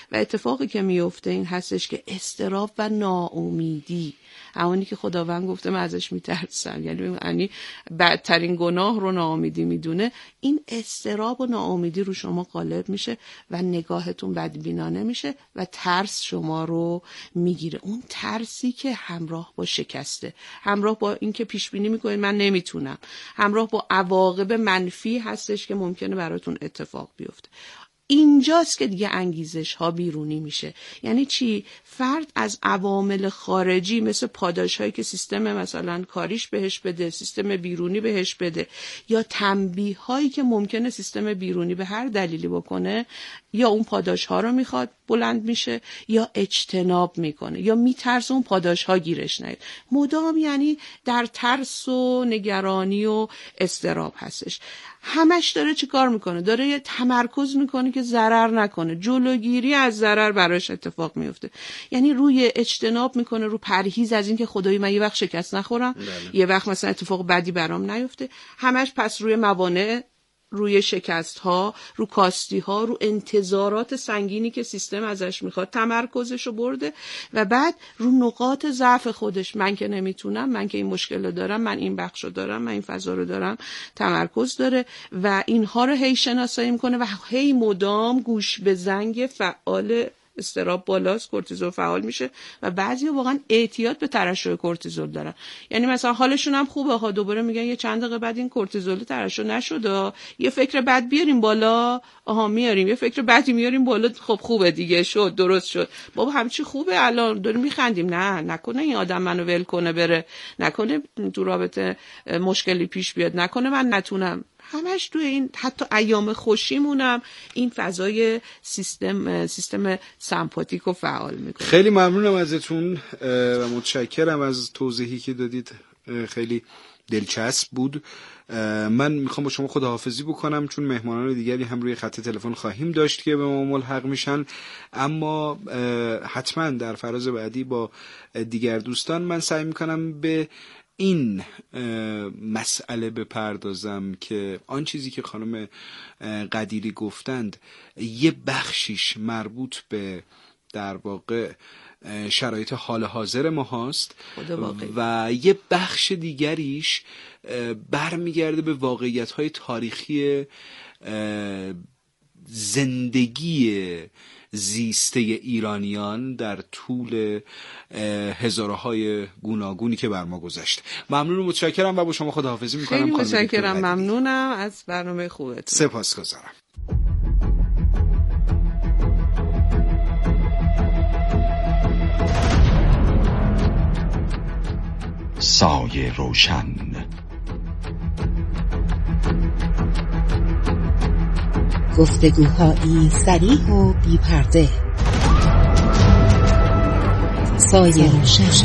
و اتفاقی که میفته این هستش که اضطراب و ناامیدی، همونی که خداوند گفته من ازش میترسم، یعنی بدترین گناه رو ناامیدی میدونه، این اضطراب و ناامیدی رو شما غالب میشه و نگاهتون بدبینانه میشه و ترس شما رو میگیره. اون ترسی که همراه با شکسته، همراه با این که پیش بینی میکنید من نمیتونم، همراه با عواقب منفی هستش که ممکنه براتون اتفاق بیفته. اینجاست که دیگه انگیزش ها بیرونی میشه. یعنی چی؟ فرد از عوامل خارجی مثل پاداش هایی که سیستم مثلا کاریش بهش بده، سیستم بیرونی بهش بده، یا تنبیه هایی که ممکنه سیستم بیرونی به هر دلیلی بکنه، یا اون پاداش ها رو میخواد بلند میشه یا اجتناب میکنه یا میترسه اون پاداش ها گیرش نیاد. مدام یعنی در ترس و نگرانی و اضطراب هستش. همش داره چی کار میکنه؟ داره یه تمرکز میکنه که ضرر نکنه، جلوگیری از ضرر براش اتفاق میفته. یعنی روی اجتناب میکنه، رو پرهیز از این که خدایی من یه وقت شکست نخورم، یه وقت مثلا اتفاق بدی برام نیفته. همش پس روی موانع، روی شکست ها، رو کاستی ها، رو انتظارات سنگینی که سیستم ازش میخواد تمرکزشو برده و بعد رو نقاط ضعف خودش، من که نمیتونم، من که این مشکل رو دارم، من این بخشو دارم، من این فضا رو دارم، تمرکز داره و اینها رو هی شناسایی میکنه و هی مدام گوش به زنگ فعال استراب بالاست، کورتیزول فعال میشه و بعضیا واقعا اعتیاد به ترشح کورتیزول دارن. یعنی مثلا حالشون هم خوبه ها، دوباره میگن یه چند دقیقه بعد این کورتیزول ترشح نشد، یه فکر بد بیاریم بالا، آها میاریم، یه فکر بدی میاریم بالا، خب خوبه دیگه، شد درست شد، بابا همچی خوبه الان داریم میخندیم، نه نکنه این آدم منو ول کنه بره، نکنه تو رابطه مشکلی پیش بیاد، نکنه من نتونم. همش توی این حتی ایام خوشیمونم این فضای سیستم سمپاتیک رو فعال میکنه. خیلی ممنونم ازتون و متشکرم از توضیحی که دادید، خیلی دلچسب بود. من میخوام با شما خداحافظی بکنم چون مهمانان دیگری هم روی خط تلفن خواهیم داشت که به ما ملحق میشن، اما حتما در فراز بعدی با دیگر دوستان من سعی میکنم به این مسئله بپردازم که آن چیزی که خانم قدیری گفتند یه بخشیش مربوط به در واقع شرایط حال حاضر ما هست و یه بخش دیگریش برمیگرده به واقعیت‌های تاریخی زندگی زیسته ایرانیان در طول هزارهای گوناگونی که بر ما گذشته. ممنون و متشکرم و با شما خداحافظی میکنم. خیلی متشکرم، ممنونم از برنامه خوبتون. سپاسگزارم. سایه روشن. گفتگوهایی صریح و بی پرده. سایه روشن.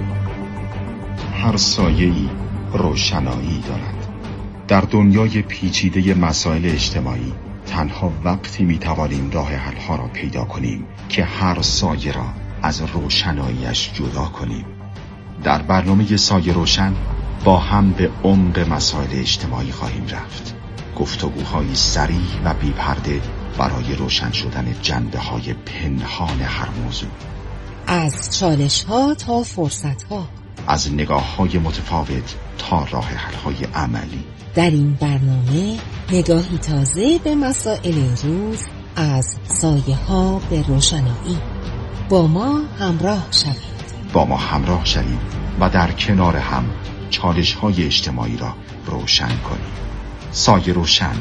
هر سایه‌ای روشنایی دارد. در دنیای پیچیده مسائل اجتماعی تنها وقتی میتوانیم راه حل‌ها را پیدا کنیم که هر سایه را از روشناییش جدا کنیم. در برنامه سایه روشن با هم به عمق مسائل اجتماعی خواهیم رفت. گفتگوهای صریح و بی پرده برای روشن شدن جنبه‌های پنهان هر موضوع. از چالش‌ها تا فرصت‌ها، از نگاه‌های متفاوت تا راه حل‌های عملی. در این برنامه نگاهی تازه به مسائل روز از سایه‌ها به روشنایی. با ما همراه شوید و در کنار هم چالش‌های اجتماعی را روشن کنیم. سایه روشن.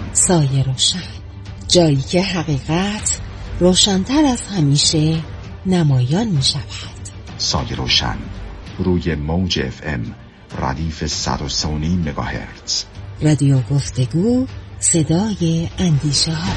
جایی که حقیقت روشن‌تر از همیشه نمایان می شود. سایه روشن روی موج FM ردیف 103.5 مگاهرتز. رادیو گفتگو، صدای اندیشه ها.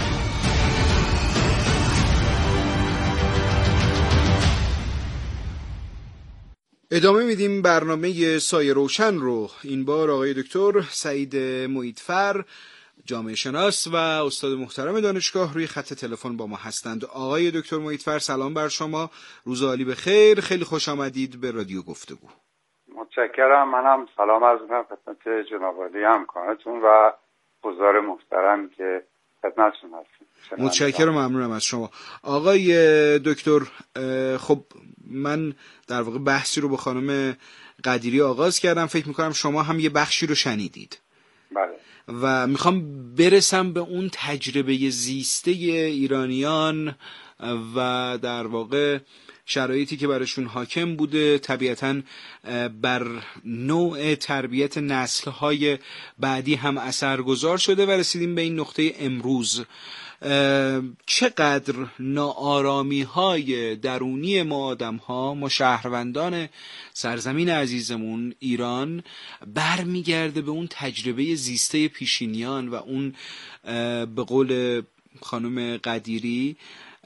ادامه میدیم برنامه سایه روشن رو. این بار آقای دکتر سعید محیطفر، جامعه شناس و استاد محترم دانشگاه، روی خط تلفن با ما هستند. آقای دکتر محیطفر سلام بر شما، روز عالی بخیر، خیلی خوش آمدید به رادیو گفتگو. متشکرم. منم سلام عرض می‌کنم خدمت جناب عالی همکارتون و حضار محترم که خدمتتون هستم. متشکرم، ممنونم از شما آقای دکتر. خب من در واقع بحثی رو با خانم قدیری آغاز کردم، فکر میکنم شما هم یه بخشی رو شنیدید. بله. و میخوام برسم به اون تجربه زیسته ایرانیان و در واقع شرایطی که براشون حاکم بوده، طبیعتاً بر نوع تربیت نسل‌های بعدی هم اثرگذار شده و رسیدیم به این نقطه امروز. چقدر ناآرامی‌های درونی ما آدم‌ها، ما شهروندان سرزمین عزیزمون ایران، برمیگرده به اون تجربه زیسته پیشینیان و اون به قول خانم قدیری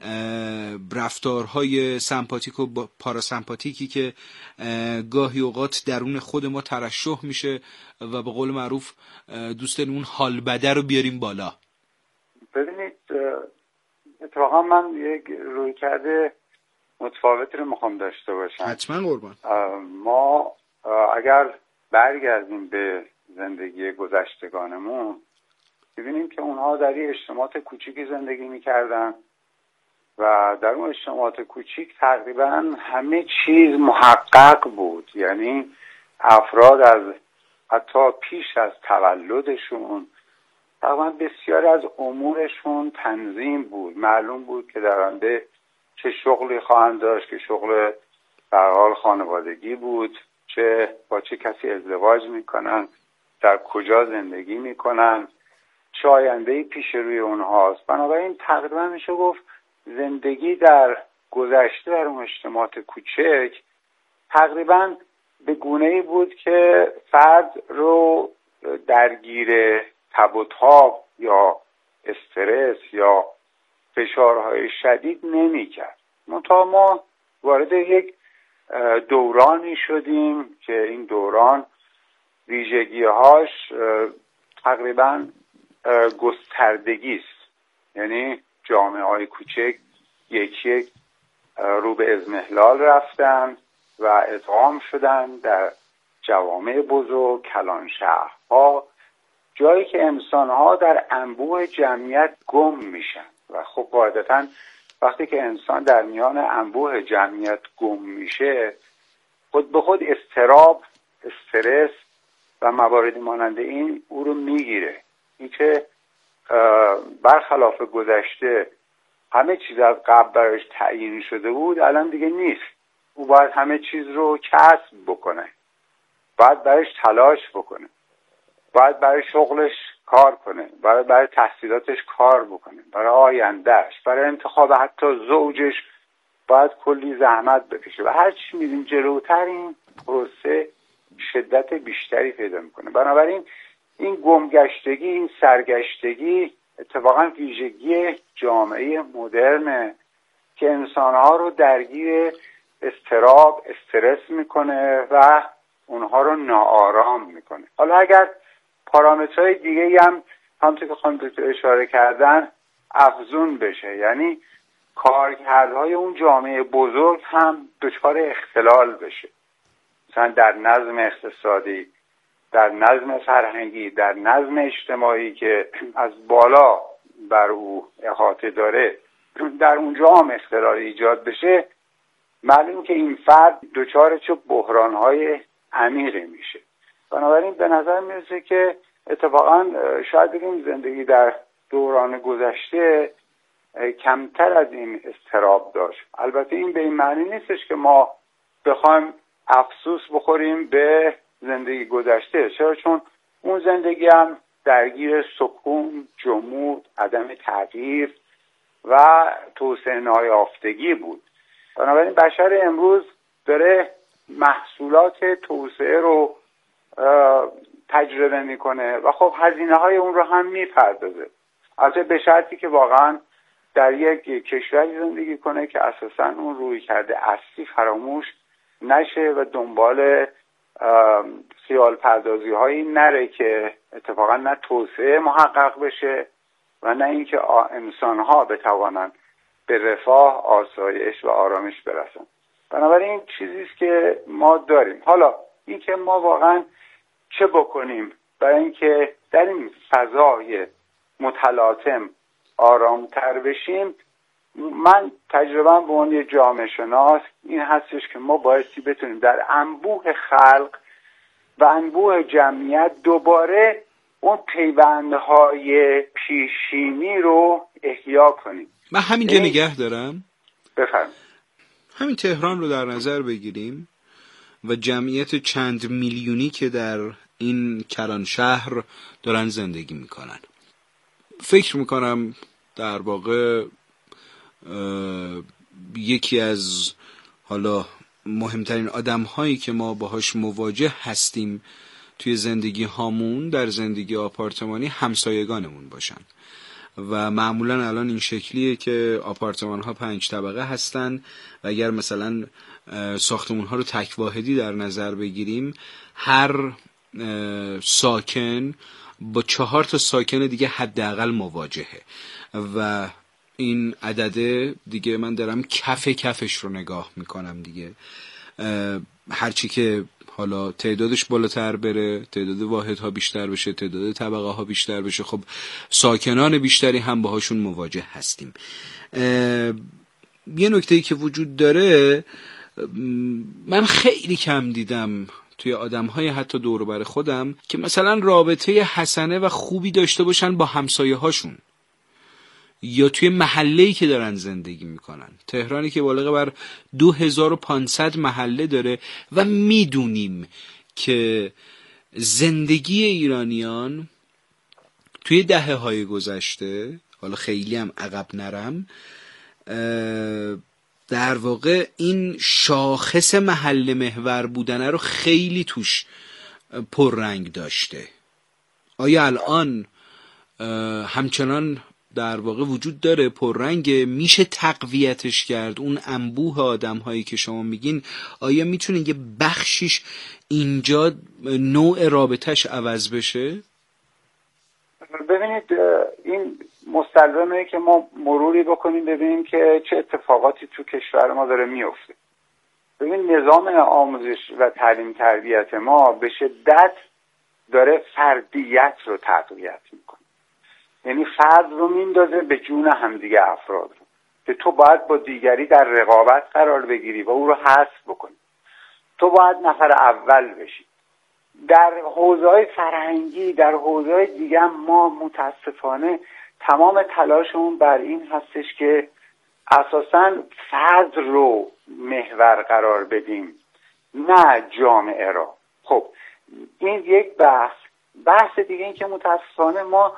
رفتارهای سمپاتیک و پاراسمپاتیکی که گاهی اوقات درون خود ما ترشح میشه و به قول معروف دوست داریم اون حال بده رو بیاریم بالا. ببینید اتفاقا من یک رویکرد متفاوتی رو میخوام داشته باشم. حتما قربان. ما اگر برگردیم به زندگی گذشتگانمون ببینیم که اونها در یه اجتماعات کوچیکی زندگی میکردن و در اون اجتماعات کوچیک تقریبا همه چیز محقق بود. یعنی افراد از حتی پیش از تولدشون تقریبا بسیاری از امورشون تنظیم بود، معلوم بود که در آینده چه شغلی خواهند داشت که شغل در حال خانوادگی بود، چه با چه کسی ازدواج میکنن، در کجا زندگی میکنن، چه آینده‌ای پیش روی اونهاست. بنابراین تقریبا میشه گفت زندگی در گذشته در اون اجتماعات کوچک تقریبا به گونه‌ای بود که فرد رو درگیر تب و تاب یا استرس یا فشارهای شدید نمی‌کرد. منتها ما وارد یک دورانی شدیم که این دوران ویژگی‌هاش تقریبا گستردگی است. یعنی جامعه‌های کوچک یک رو به اضمحلال رفتن و ادغام شدن در جوامع بزرگ، کلان شهرها، جایی که انسان‌ها در انبوه جمعیت گم میشن و خب قاعدتاً وقتی که انسان در میان انبوه جمعیت گم میشه خود به خود اضطراب، استرس و مواردی مانند این او رو میگیره. این که برخلاف گذشته همه چیز از قبل برایش تعیین شده بود الان دیگه نیست. او باید همه چیز رو کسب بکنه، باید برایش تلاش بکنه، باید برای شغلش کار کنه، باید برای تحصیلاتش کار بکنه، برای آیندهش، برای انتخاب حتی زوجش باید کلی زحمت بکشه و هر چی میریم جلوتر این پروسه شدت بیشتری پیدا میکنه. بنابراین این گمگشتگی، این سرگشتگی اتفاقا ویژگی جامعه مدرنه که انسانها رو درگیر اضطراب، استرس میکنه و اونها رو ناآرام میکنه. حالا اگر پارامترهای دیگه هم همونطور که خانم دکتر اشاره کردن افزون بشه، یعنی کارکردهای اون جامعه بزرگ هم دچار اختلال بشه، مثلا در نظم اقتصادی، در نظم فرهنگی، در نظم اجتماعی که از بالا بر او احاطه داره، در اونجا هم اختلال ایجاد بشه، معلوم که این فرد دچار چه بحرانهای عمیقی میشه. بنابراین به نظر میرسه که اتفاقا شاید بگیم زندگی در دوران گذشته کمتر از این اضطراب داشت. البته این به این معنی نیستش که ما بخوایم افسوس بخوریم به زندگی گذشته، چرا؟ چون اون زندگی هم درگیر سکون، جمود، عدم تغییر و توسعه نایافتگی بود. بنابراین بشر امروز داره محصولات توسعه رو تجربه میکنه و خب هزینه های اون رو هم میپردازه، البته به شرطی که واقعا در یک کشوری زندگی کنه که اساسا اون روی کرده اصلی فراموش نشه و دنبال خیال پردازی هایی نره که اتفاقا نه توسعه محقق بشه و نه اینکه انسان ها بتوانند به رفاه، آسایش و آرامش برسن. بنابراین این چیزیست که ما داریم. حالا اینکه ما واقعا چه بکنیم برای اینکه در این فضای متلاطم آرامتر بشیم، من تجربه‌ام به عنوان جامعه شناس این هستش که ما بایستی بتونیم در انبوه خلق و انبوه جمعیت دوباره اون پیوندهای پیشینی رو احیا کنیم. من همینجا نگه دارم. بفرمایید. همین تهران رو در نظر بگیریم و جمعیت چند میلیونی که در این کلان شهر دارن زندگی میکنن. فکر میکنم در واقع یکی از حالا مهمترین آدم هایی که ما باهاش مواجه هستیم توی زندگی هامون در زندگی آپارتمانی همسایگانمون باشن و معمولا الان این شکلیه که آپارتمان ها 5 طبقه هستن و اگر مثلا ساختمون ها رو تک واحدی در نظر بگیریم، هر ساکن با 4 تا ساکن دیگه حداقل مواجهه و این عدده دیگه من دارم کفش رو نگاه میکنم دیگه. هرچی که حالا تعدادش بالاتر بره، تعداد واحدها بیشتر بشه، تعداد طبقه ها بیشتر بشه، خب ساکنان بیشتری هم باهاشون مواجه هستیم. یه نکته‌ای که وجود داره، من خیلی کم دیدم توی آدم‌های حتی دور و بر خودم که مثلا رابطه حسنه و خوبی داشته باشن با همسایه‌هاشون یا توی محله‌ای که دارن زندگی میکنن. تهرانی که بالغ بر 2500 محله داره و میدونیم که زندگی ایرانیان توی دهه‌های گذشته، حالا خیلی هم عقب نرم، در واقع این شاخص محله محور بودنه رو خیلی توش پررنگ داشته. آیا الان همچنان در واقع وجود داره پررنگ؟ میشه تقویتش کرد؟ اون انبوه آدم هایی که شما میگین، آیا میتونه یه بخشیش اینجا نوع رابطش عوض بشه؟ ببینید، این مستلزمه که ما مروری بکنیم ببینیم که چه اتفاقاتی تو کشور ما داره میفته. ببین، نظام آموزش و تعلیم تربیت ما به شدت داره فردیت رو تقویت میکنه. یعنی فرد رو میندازه به جون همدیگه افراد رو که تو باید با دیگری در رقابت قرار بگیری و او رو حذف بکنی. تو باید نفر اول بشی. در حوزه‌های فرهنگی، در حوزه‌های دیگه ما متاسفانه تمام تلاشمون بر این هستش که اساساً فرد رو محور قرار بدیم، نه جامعه را. خب این یک بحث دیگه این که متاسفانه ما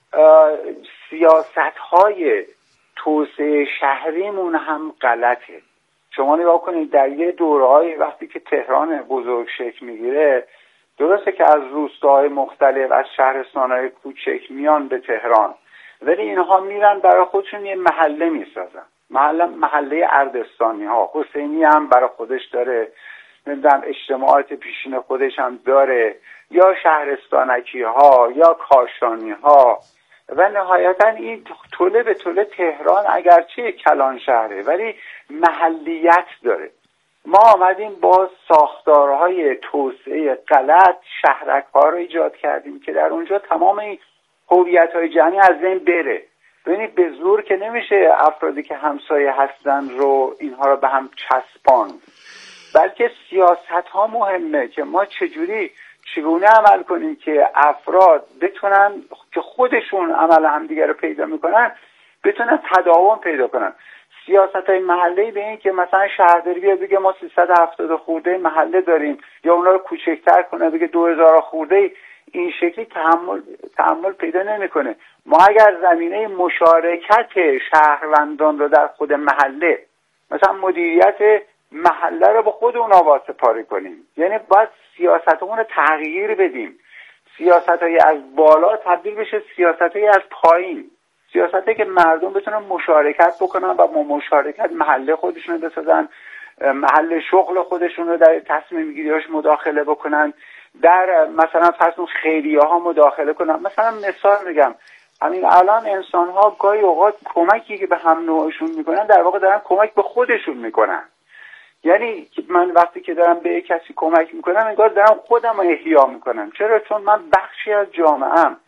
سیاست‌های توسعه شهریمون هم غلطه. شما نگاه کنید در یه دوره‌ای وقتی که تهران بزرگ شکل میگیره، درسته که از روستاهای مختلف، از شهرستان‌های کوچک میان به تهران، ولی اینها میرن برای خودشون یه محله میسازن. محله اردستانی ها، حسینی هم برای خودش داره، نمیدونم اجتماعات پیشین خودش هم داره، یا شهرستانکی ها یا کاشانی ها، و نهایتا این توله به توله تهران اگرچه کلان شهره ولی محلیت داره. ما آمدیم با ساختارهای توسعه غلط شهرک‌ها رو ایجاد کردیم که در اونجا تمام این هویت‌های جمعی از بین بره. ببینید، به زور که نمیشه افرادی که همسایه هستن رو اینها رو به هم چسباند، بلکه سیاست‌ها مهمه که ما چگونه عمل کنیم که افراد بتونن که خودشون عمل همدیگه رو پیدا میکنن بتونن تداوم پیدا کنن. سیاست‌های محله‌ای به این که مثلا شهرداری بیاد بگه ما 370 خورده محله داریم یا اونا رو کوچکتر کنه بگه 2000 خورده، این شکلی تحمل پیدا نمیکنه. ما اگر زمینه مشارکت شهروندان رو در خود محله، مثلا مدیریت محله رو به خود اونا واسپاری کنیم، یعنی باید سیاستمون رو تغییر بدیم. سیاست‌های از بالا تبدیل بشه سیاست‌های از پایین، سیاستی که مردم بتونن مشارکت بکنن و با مشارکت محله خودشون رو بسازن، محل شغل خودشون رو در تصمیم گیری‌هاش مداخله بکنن، در مثلا فرض خیریه‌ها مداخله کنن. مثلا مثال میگم، همین الان انسان‌ها گاهی اوقات کمکی که به هم نوعشون میکنن در واقع دارن کمک به خودشون میکنن. یعنی من وقتی که دارم به کسی کمک میکنم انگار دارم خودم رو احیا میکنم. چرا؟ چون من بخشی از جامعه‌ام.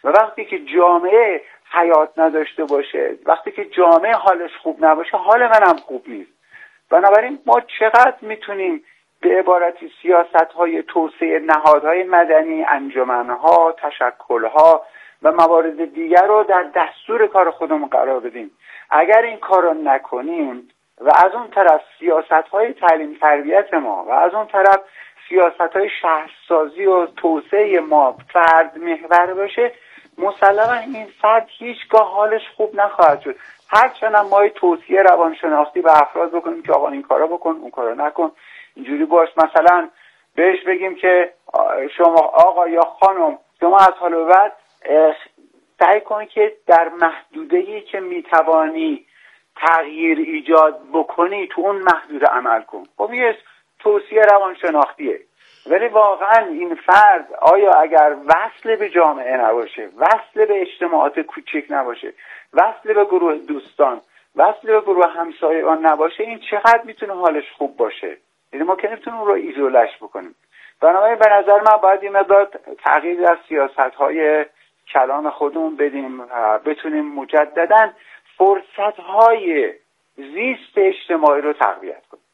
و وقتی که جامعه حیات نداشته باشه، وقتی که جامعه حالش خوب نباشه، حال منم خوب نیست. بنابراین ما چقدر میتونیم به عبارتی سیاست‌های توسعه نهادهای مدنی، انجمن‌ها، تشکل‌ها و موارد دیگر رو در دستور کار خودمون قرار بدیم. اگر این کار رو نکنیم و از اون طرف سیاست‌های تعلیم تربیت ما و از اون طرف سیاست‌های شهرسازی و توسعه ما فرد محور باشه، مسلما این فرد هیچگاه حالش خوب نخواهد شد. هرچند ما توصیه روانشناختی به افراد بکنیم که آقا این کارا بکن، اون کارا نکن، اینجوری باش، مثلا بهش بگیم که شما آقا یا خانم شما از حال به بعد سعی کن که در محدوده‌ای که میتوانی تغییر ایجاد بکنی تو اون محدوده عمل کن. خب یه توصیه روانشناختیه، ولی واقعا این فرد آیا اگر وصل به جامعه نباشه، وصل به اجتماعات کوچک نباشه، وصل به گروه دوستان، وصل به گروه همسایگان نباشه، این چقدر میتونه حالش خوب باشه؟ یعنی ما که نمیتونیم اون رو ایزولش بکنیم. بنابراین به نظر من باید این مقدار تغییر در سیاست‌های کلان خودمون بدیم و بتونیم مجدداً فرصت‌های زیست اجتماعی رو تقویت کنیم.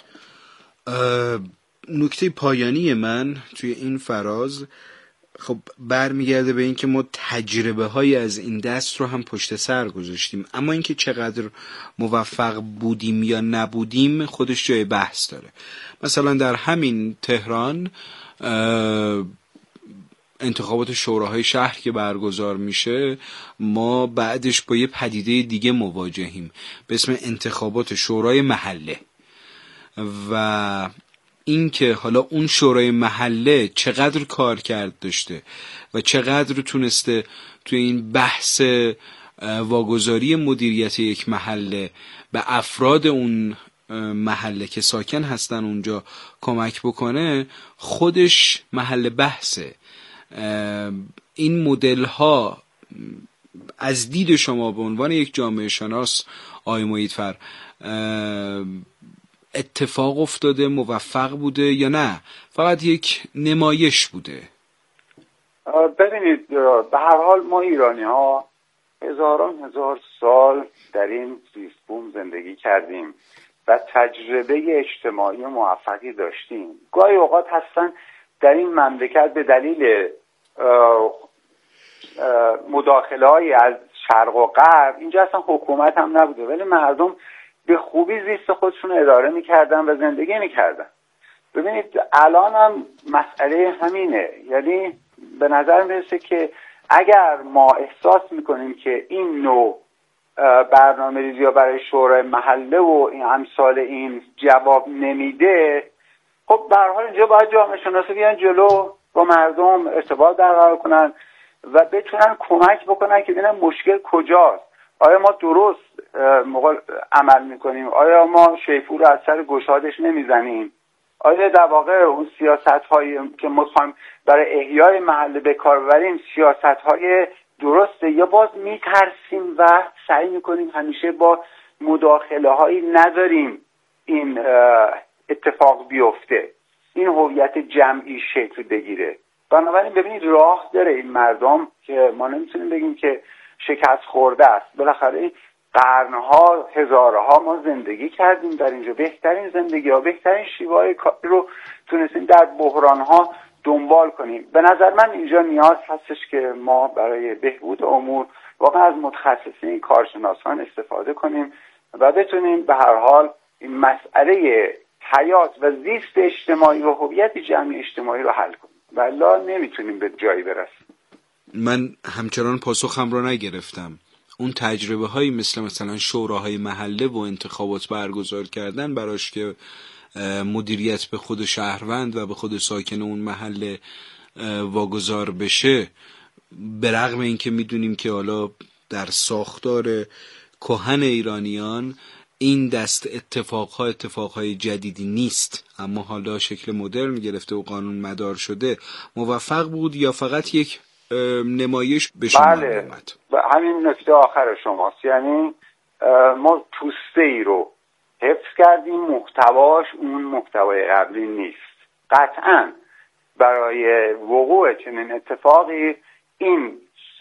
نکته پایانی من توی این فراز خب برمیگرده به این که ما تجربه های از این دست رو هم پشت سر گذاشتیم، اما اینکه چقدر موفق بودیم یا نبودیم خودش جای بحث داره. مثلا در همین تهران انتخابات شوراهای شهر که برگزار میشه، ما بعدش با یه پدیده دیگه مواجهیم به اسم انتخابات شورای محله. و این که حالا اون شورای محله چقدر کار کرد داشته و چقدر تونسته توی این بحث واگذاری مدیریت یک محله به افراد اون محله که ساکن هستن اونجا کمک بکنه، خودش محل بحثه. این مدل ها از دید شما به عنوان یک جامعه شناس آقای محیطفر اتفاق افتاده، موفق بوده یا نه فقط یک نمایش بوده؟ ببینید به هر حال ما ایرانی ها هزار سال در این زیست بوم زندگی کردیم و تجربه اجتماعی موفقی داشتیم. گاهی اوقات هستن در این مملکت به دلیل مداخله‌ای از شرق و غرب، اینجا اصلا حکومت هم نبوده، ولی مردم به خوبی زیست خودشون اداره میکردن و زندگی میکردن. ببینید الان هم مسئله همینه، یعنی به نظر میرسه که اگر ما احساس میکنیم که این نوع برنامه‌ریزی برای شورای محله و این امثال این جواب نمیده، خب به هر حال اینجا باید جامعه شناسی بیان جلو، با مردم ارتباط برقرار کنن و بتونن کمک بکنن که ببینن مشکل کجاست. آیا ما درست عمل میکنیم؟ آیا ما شیپور رو از سر گشادش نمیزنیم؟ آیا در واقع اون سیاست هایی که ما خواهیم برای احیای محله به کار ببریم سیاست های درسته، یا باز میترسیم و سعی میکنیم همیشه با مداخله هایی نداریم این اتفاق بیفته، این هویت جمعی شکل بگیره؟ بنابراین ببینید راه داره این مردم که ما نمیتونیم بگیم که شکست خورده است. بالاخره قرنها، هزارها ما زندگی کردیم در اینجا، بهترین زندگی ها، بهترین شیوه کاری رو تونستیم در بحرانها دنبال کنیم. به نظر من اینجا نیاز هستش که ما برای بهبود امور واقعا از متخصصین کارشناسان استفاده کنیم و بتونیم به هر حال این مسئله حیات و زیست اجتماعی و هویت جمعی اجتماعی رو حل کنیم، ولی نمیتونیم به جایی برسیم. من همچنان پاسخم رو نگرفتم. اون تجربه هایی مثلا شوراهای محله و انتخابات برگزار کردن براش که مدیریت به خود شهروند و به خود ساکن اون محله واگذار بشه، به رغم اینکه میدونیم که حالا در ساختار کهن ایرانیان این دست اتفاقهای جدیدی نیست، اما حالا شکل مدرن گرفته و قانون مدار شده، موفق بود یا فقط یک نمایش به شما اومد؟ همین نکته آخر شماست، یعنی ما پوسته ای رو حفظ کردیم، محتواش اون محتوای قبلی نیست. قطعاً برای وقوع چنین اتفاقی این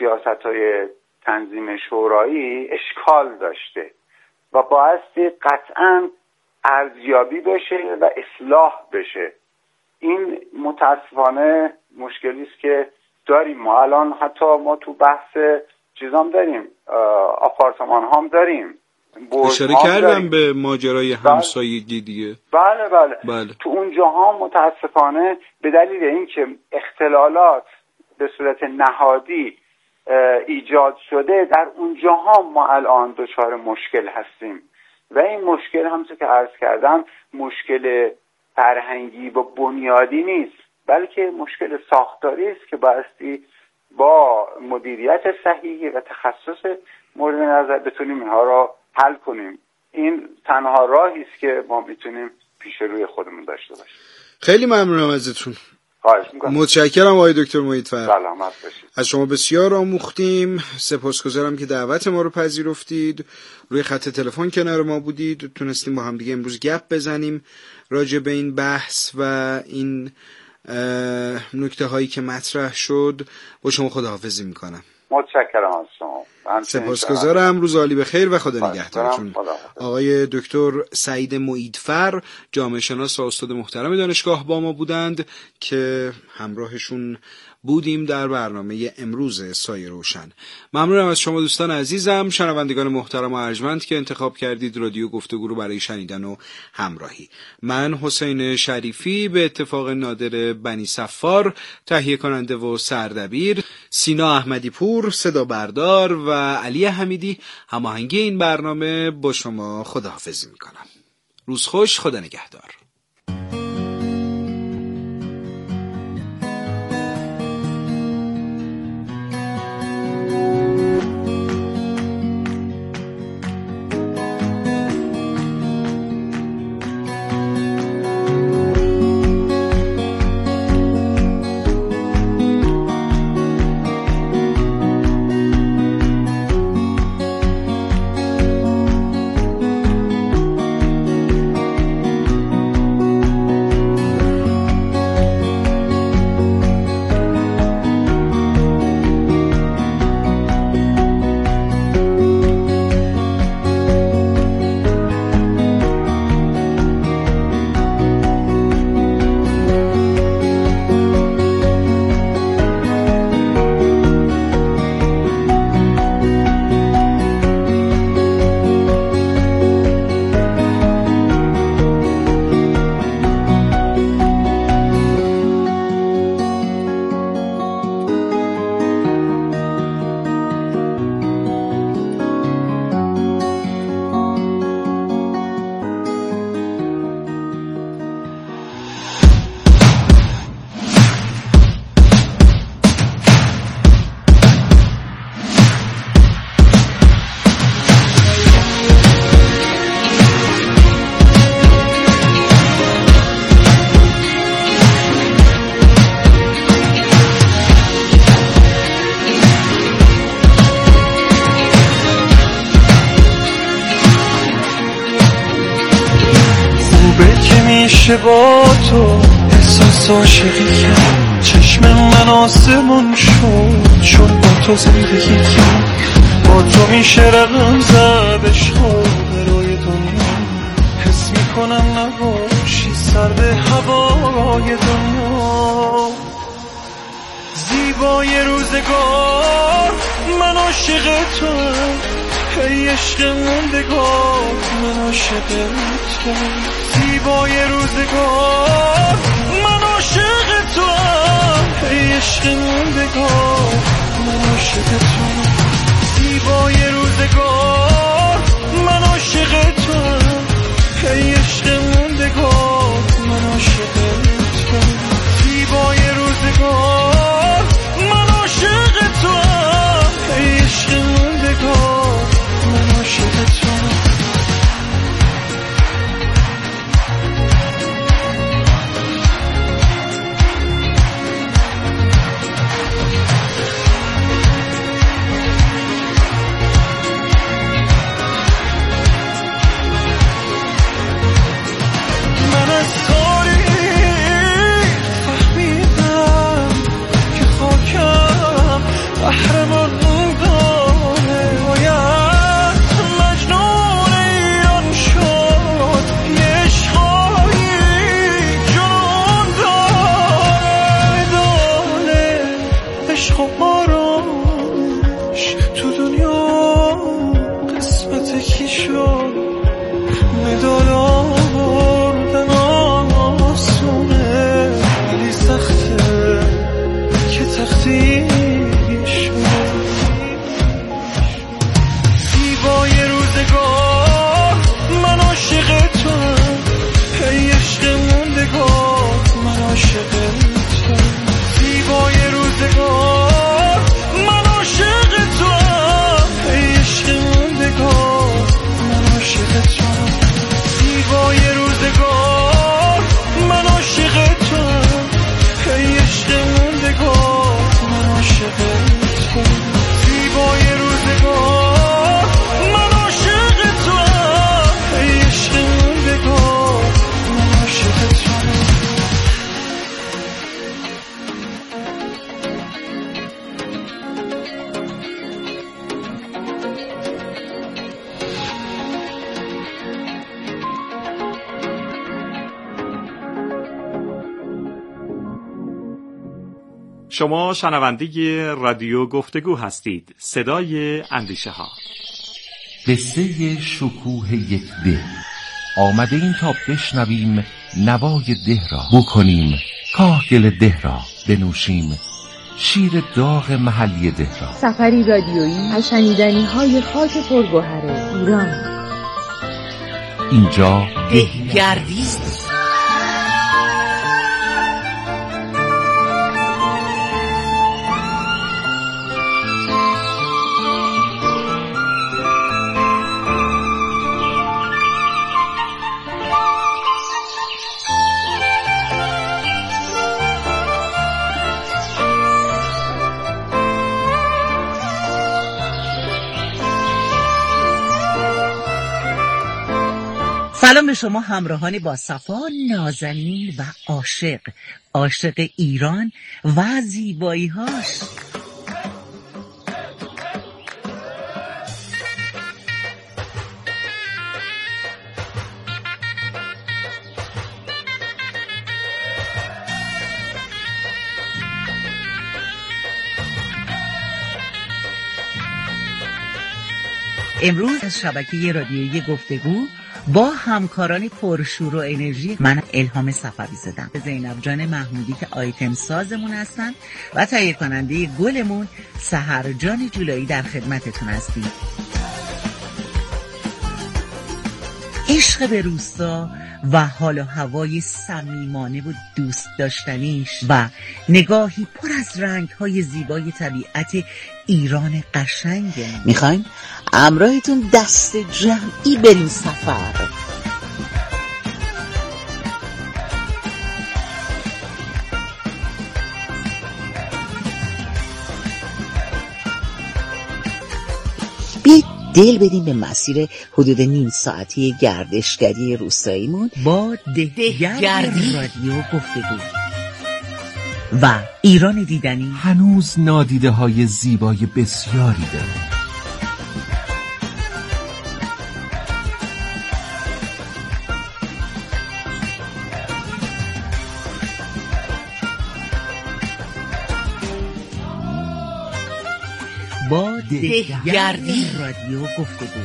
سیاست‌های تنظیم شورایی اشکال داشته و بایستی قطعاً ارزیابی بشه و اصلاح بشه. این متاسفانه مشکلی است که داریم. ما الان حتی ما تو بحث چیزام داریم، آپارتمان هم داریم، اشاره کردم به ماجرای همسایگی دیگه. بله. تو اونجاها متاسفانه به دلیل اینکه اختلالات به صورت نهادی ایجاد شده، در اونجاها ما الان دچار مشکل هستیم و این مشکل همونطور که عرض کردم مشکل فرهنگی و بنیادی نیست، بلکه مشکل ساختاری است که بایستی با مدیریت صحیحی و تخصص مورد نظر بتونیم اینها را حل کنیم. این تنها راهی است که ما میتونیم پیش روی خودمون داشته باشیم. خیلی ممنونم ازتون. خواهش میکنم. متشکرم آقای دکتر محیطفر. سلامت باشید. از شما بسیار آموختیم. سپاسگزارم که دعوت ما رو پذیرفتید. روی خط تلفن کنار ما بودید. تونستیم با هم دیگه امروز گپ بزنیم راجع به این بحث و این نکته هایی که مطرح شد. با شما خداحافظی میکنم. متشکرم از شما. سپاسگزارم. روز عالی بخیر و خدا نگهدارتون. آقای دکتر سعید محیطفر، جامعه شناس و استاد محترم دانشگاه با ما بودند که همراهشون بودیم در برنامه امروز سایه روشن. ممنونم از شما دوستان عزیزم، شنوندگان محترم و ارجمند که انتخاب کردید رادیو گفتگو رو برای شنیدن و همراهی. من حسین شریفی به اتفاق نادر بنی صفار تهیه کننده و سردبیر، سینا احمدی پور صدا بردار و علی حمیدی هماهنگی این برنامه با شما خداحافظی میکنم. روز خوش، خدا نگهدار. میشه با تو احساس عاشقی کرد، چشم من آسمون شد چون با تو زندگی کرد. با تو میشه رقم زد عشقا برای دنیا، حس میکنم نباشی سر به هوای دنیا. زیبای روزگار من عاشق توام، ای عشق موندگار من عاشقت. زیبای روزگار من عاشق توام، ای عشق موندگار من عاشق توام. زیبای روزگار من عاشق توام، ای عشق موندگار من عاشقت. زیبای روزگار من عاشق توام، ای عشق موندگار من عاشق توام. شما شنونده رادیو گفتگو هستید، صدای اندیشه ها. قصه شکوه یک ده. آمده این تا بشنویم نوای ده را، بکنیم کاهگل ده را، بنوشیم شیر داغ محلی ده را. سفری رادیویی از شنیدنی‌های خاک پرگوهر ایران. اینجا دهگردی. سلام به شما همراهان با صفا، نازنین و عاشق ایران و زیبایی‌هاش. امروز از شبکه رادیویی گفتگو با همکاران پرشور و انرژی، من الهام صفوی زدم، زینب جان محمودی که آیتم سازمون هستن و تهیه کننده گلمون سحر جان جولایی در خدمتتون هستیم. عشق به روستا و حال و هوای صمیمانه و دوست داشتنیش و نگاهی پر از رنگ‌های زیبای طبیعت ایران قشنگه. میخوایم همراهتون دست جمعی بریم سفر. بیایید دل بدیم به مسیر حدود نیم ساعتی گردشگری روستاییمون با دهگردی رادیو گفتگو و ایران دیدنی. هنوز نادیده های زیبای بسیاری داره. با دهگردی رادیو گفتگو.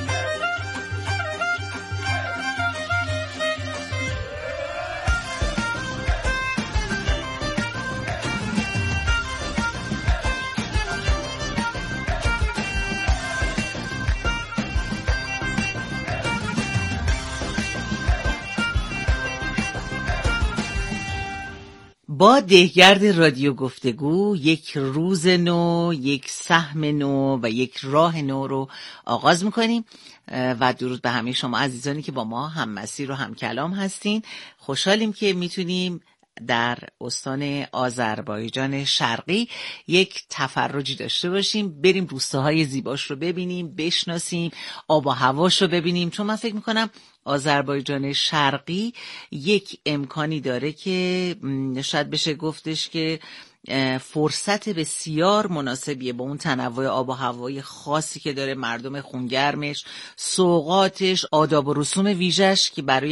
با دهگرد رادیو گفتگو یک روز نو، یک سهم نو و یک راه نو رو آغاز میکنیم و درود به همه شما عزیزانی که با ما هم مسیر و هم کلام هستین. خوشحالیم که میتونیم در استان آذربایجان شرقی یک تفرجی داشته باشیم، بریم روستاهای زیباش رو ببینیم، بشناسیم، آب و هواش رو ببینیم، چون من فکر میکنم آذربایجان شرقی یک امکانی داره که شاید بشه گفتش که فرصت بسیار مناسبیه با اون تنوع آب و هوای خاصی که داره، مردم خونگرمش، سوغاتش، آداب و رسوم ویژش که برای